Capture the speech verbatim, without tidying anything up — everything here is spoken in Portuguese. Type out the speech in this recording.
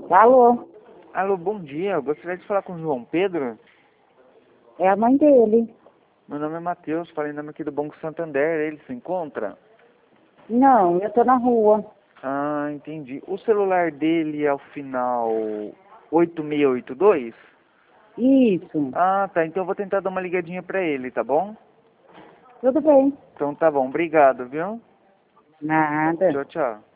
Alô, Alô, bom dia. Eu gostaria de falar com o João Pedro. é a mãe dele. Meu nome é Matheus, falei em nome aqui do Banco Santander. Ele se encontra? Não, eu tô na rua. Ah, entendi. O celular dele é o final oito seis oito dois? Isso, Ah, tá. Então eu vou tentar dar uma ligadinha pra ele, tá bom? tudo bem. Então tá bom. Obrigado, viu? Nada. Tchau, tchau.